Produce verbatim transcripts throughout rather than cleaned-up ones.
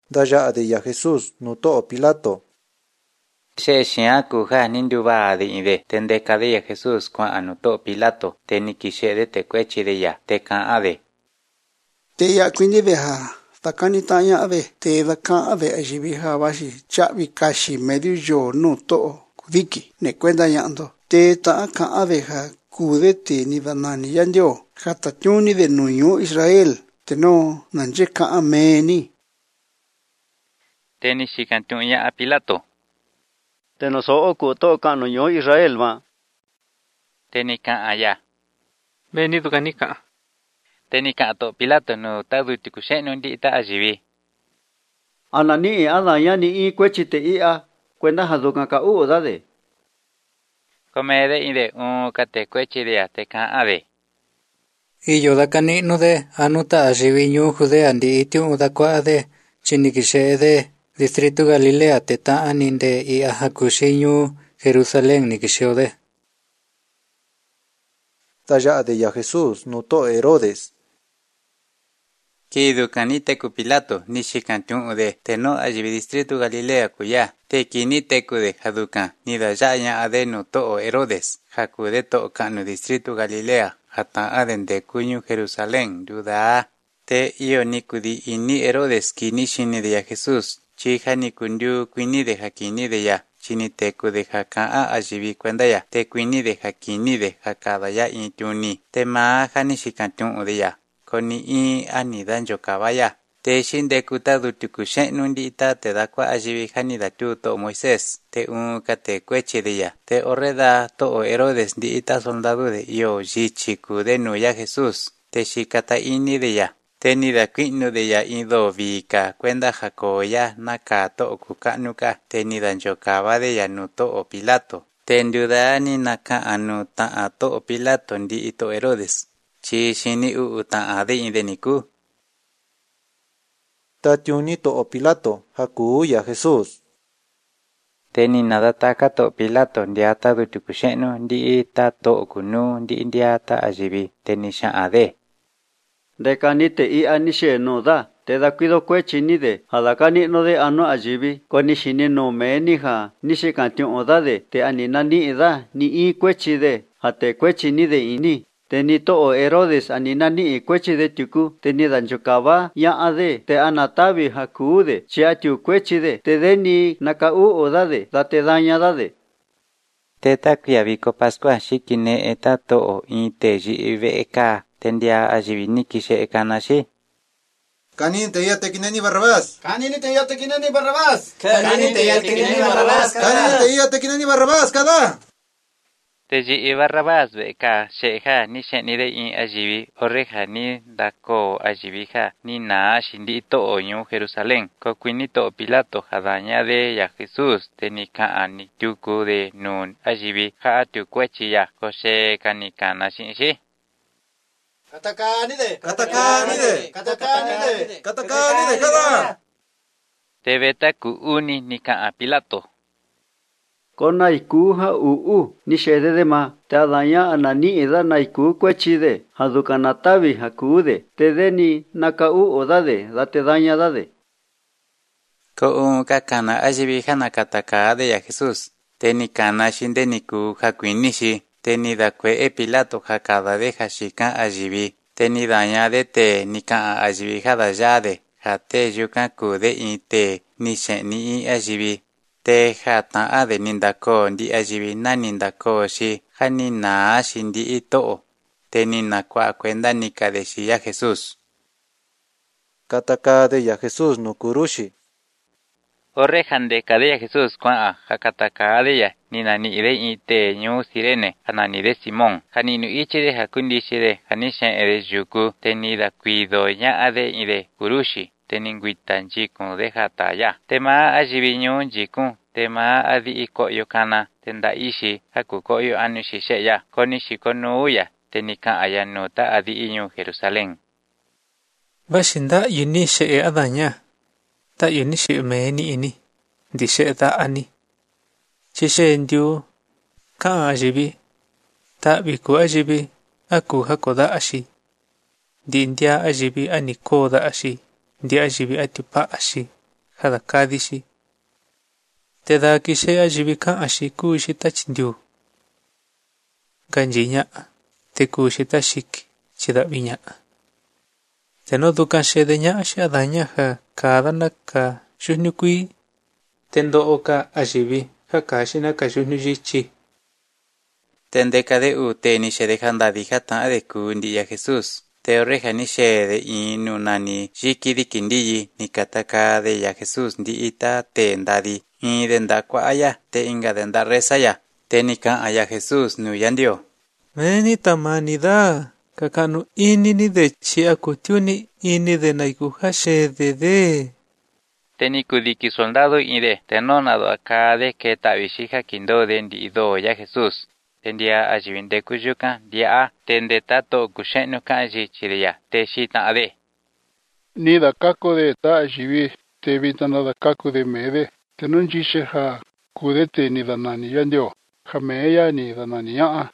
Daya de ya Jesús no to Pilato. She shia kuja ninduba de ide tende kadeya Jesús kwa anuto Pilato teni kishe de te kwechi de ya te kan ade. Te ya quindi veha takani tanya ave te da kan ave ajibiha washi chavi kashi medio yo no to kudiki ne kwenda yando te ta kan ave ha kude te ni banani yandio hata tuni de nuyo Israel te no nanje ka ameni Teni shikantun ya a Pilato. Te no so ku to kan nuyo Israel ma. Teni kan aya. Beni tu kanika. Teni kan to Pilato no tadu tikushe no ndi ta ajibi. Anani ada yani i kwechi te ia kwenda haduka ka u dade. Komede ide un kate kwechi de te kan ade. Y yo da cani no de anuta ajibi ñu jude andi itiu da kwa de chinikishe de distrito Galilea te ta aninde y ahakushi ñu Jerusalén nikishe de. Daya de ya Jesús no to Herodes. Kidu kanite ku Pilato ni shikantun de te no ajibi distrito Galilea kuya te kinite ku de hadukan ni da ya ade no to Herodes hakude to kanu distrito Galilea hata aden de kuñu Jerusalén duda te io nikudi ini Herodes kini shini de ya Jesús chija ni kundu kuini de hakini de ya chini te ku de haka a ajibi kwenda ya te kuini de hakini de hakada ya intuni te ma hani shikantun de ya koni i ani danjo kabaya te shinde kutadu tukushe nundi ta te da kwa ajibi hani da tu to Moisés te un kate kwechi de ya te oreda to Herodes di ita soldado de yo jichiku de no ya Jesús te shikata ini de ya te ni da kwinu de ya ido vika kwenda jakoya naka to kukanuka te ni danjo kaba de ya no to Pilato te nduda ni naka anu ta ato Pilato ndi ito Herodes chi shini u ta ade inde niku. Tatiuni to Pilato haku ya Jesús. Teni nada taka to Pilato ndiata du tukushenu ndi ta to kunu ndi ndiata ajibi teni sha ade. De kanite i anishe no da te da cuido kwechi ni de hadakani no de ano ajibi koni shini no me ni ha ni she kantiu oda de te anina ni da ni i kwechi de hate kwechi ni de ini teni to Herodes anina ni kwechi de tuku teni danjukaba ya ade te anatabi hakude chia tu kwechi de te deni naka u oda de da te daña da de teta kuyabiko Pascua shikine eta to inte ji veka tendia ajibini kishe ekanashi. Kanin te ya tekinani Barrabás. Kanin te ya tekinani Barrabás. Kanin te ya tekinani Barrabás. Kanin te ya tekinani Barrabás kada. Teji Barrabás veka sheha ni sheni de in ajibi oreja ni dako ajibiha ni na shindi to onyu Jerusalén ko kwini to Pilato hadaña de ya Jesús tenika ani tuku de nun ajibi ha tu kwechi ya ko she kanikana shinshi. Katakani de. Katakani de. Katakani de. Katakani de kada. Tebeta ku uni nika a Pilato. Kona ikuha uu ni shede de ma te adanya anani eda na iku kwechi de hadukanatabi hakude te deni naka u odade da te daña dade. Ko un kakana ajibi hana kataka de ya Jesús teni kana shinde niku hakuinishi teni da kwe e Pilato hakada de hashika ajibi teni daña de te nika ajibi hada yade hate yuka kude ite ni sheni i ajibi te hata ade nindako ndi ajibi na nindako shi hani na shindi ito teni na kwa kwenda nika de shi ya Jesús. Kataka de ya Jesús no kurushi. Orejan de kadea Jesús kwa hakataka de ya nina ni ire ite nyu sirene hanani de Simón hani nu ichi de hakundi shire hani shen ere juku teni da cuido ya ade ire kurushi teni nguitan jiku de hata ya tema ajibi nyu jiku tema adi iko yokana tenda ishi haku koyo anu shishe ya koni shikonu ya teni ka ayanu ta adi inyu Jerusalén. Bashinda yuni she adanya ta yuni she meni ini di she ta ani shishe ndio ka ajibi ta biku ajibi aku hakoda ashi di india ajibi ani koda ashi di ajibi atipa ashi hadakadishi. Te da kishe ajibika ashiku shita chindiu. Ganjinya te kushita shik chidabinya. Te no dukan shedenya shadanya ha kadana ka shunyukui. Tendo oka ajibi ha kashina ka shunyujichi. Tendeka de u te ni shede handadi hata de kundi ya Jesús. Te oreja ni shede inu nani jikidi kindiyi ni kataka de ya Jesús ndi ita te ndadi i denda kwa aya te inga denda resaya. Te nika aya Jesús nu yandio. Meni tamanida kakanu ini ni de chia kutiuni ini de naikuha shede de. Te nikudiki soldado ide te nonado acá de que tabishija kindo de ido ya Jesús. Tendia ajibinde kuyuka dia tende tato kushenu kaji chiria te shita ade. Ni da kako de ta ajibi te vitana da kako de mede te non jishe ha kudete ni da nani yandio jameya ni da nani ya.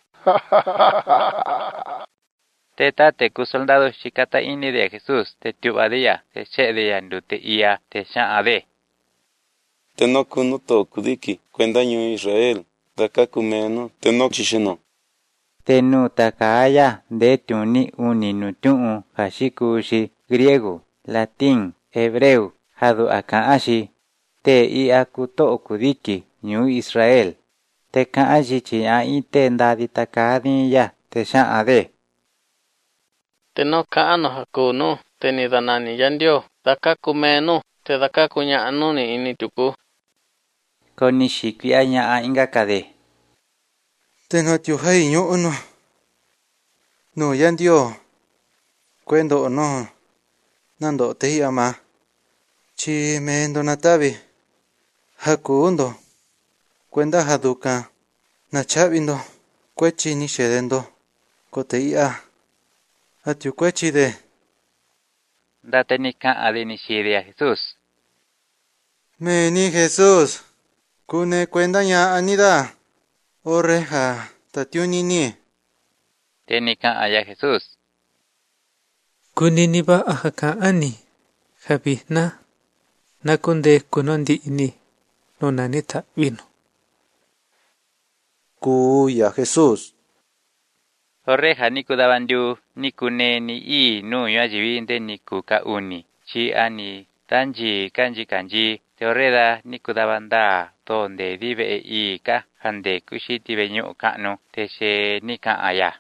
Te tate ku soldado shikata ini de Jesús te tubadia te shede yandu te ia te sha ade. Te no kunuto kudiki kwenda nyu Israel. Daka kumeno te no chisheno. Te nu takaya de tuni uni nutu hashikushi griego, latín, hebreu, hadu akaashi. Te i akuto okudiki New Israel. Te kaashi chi a ite ndadi takadi ya te sha ade. Te no kaano hakuno te ni danani yandio. Daka kumeno te daka kunya anuni inituku. Konishiki anya a inga kade. Tenga tiu hai nyo ono. No yandio. Kwendo ono. Nando te ama. Chi mendo natabi. Hakundo. Kwenda haduka. Nachabindo. Kwechi ni shedendo. Kote ia. Atiu kwechi de. Date nika ade ni shiria Jesús. Me ni Jesús. Kune kwenda nya anida. Oreja, tatiuni ni. Te nika aya Jesús. Kunini ba ahaka ani. Habi na. Nakunde kunondi ini. Nonanita vino. Kuya Jesús. Oreja niku dabandu nikune ni i nu yajibinde niku ka uni. Chi ani tanji kanji kanji. Te oreda niku dabanda. Donde vive e i ka hande kushiti benyo kanu te she nika aya.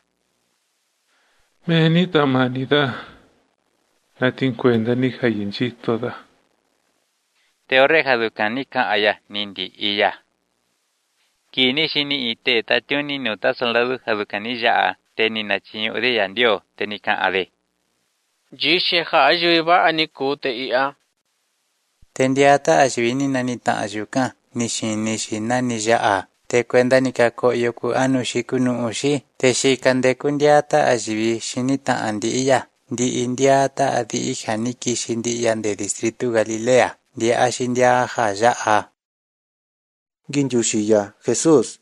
Meni tamanida. Natin kwenda ni hayinchi toda. Te oreja duka nika aya nindi iya. Kini shini ite tatiuni nuta soldadu hadukani jaa te ni nachinyo de yandio te nika ade. Jishe ha ajuiba aniku te ia. Tendiata ajwini nanita ajuka. Nishi nishi nani jaa. Te kwenda nikako yoku anu shikunu ushi. Te shikande kundiata ajibi shinita andi iya. Di indiata adi ihaniki shindi yande distritu Galilea. Di ashindia ha jaa. Ginjushiya Jesús.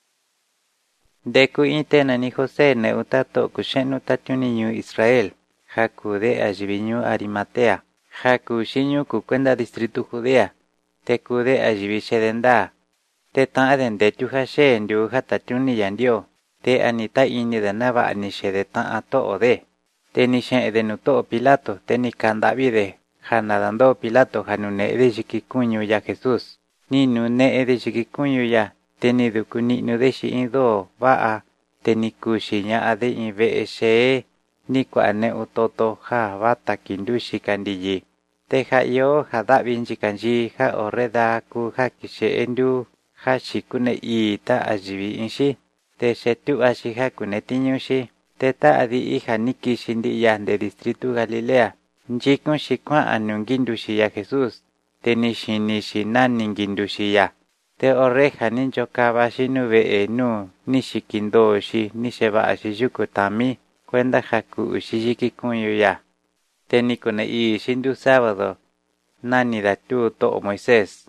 Deku ite nani Jose ne utato kushenu tatiuni New Israel. Haku de ajibi New Arimatea. Haku shinyu kukwenda distritu Judea. Te kude ajibi shedenda. Te tan adende tuhashe ndu hatatuni yandio. Te anita ini de nava ani shedetan ato ode. Te ni shen edenuto Pilato. Te ni kandavide. Hanadando Pilato hanune ede shikikunyu ya Jesús. Ni nune ede shikikunyu ya. Te ni dukuni nudeshi indo vaa. Te ni kushinya ade inve eshe. Ni kwa ane utoto ha vata kindushi kandiyi. Te ha yo ha da binji kanji ha oreda ku ha kishe endu ha shikune i ta ajibi inshi. Te shetu ashi ha kune tinyushi. Te ta adi i ha niki shindi ya de distritu Galilea. Njikun shikwa anungindushi ya Jesús. Te nishi nishi na ningindushi ya. Te oreja ninjo kabashi nube enu nishikindo shi nisheba ashi yuku tami. Kwenda haku ushijiki kunyu ya. Te nikune i shindu sábado. Nani da tu to Moisés.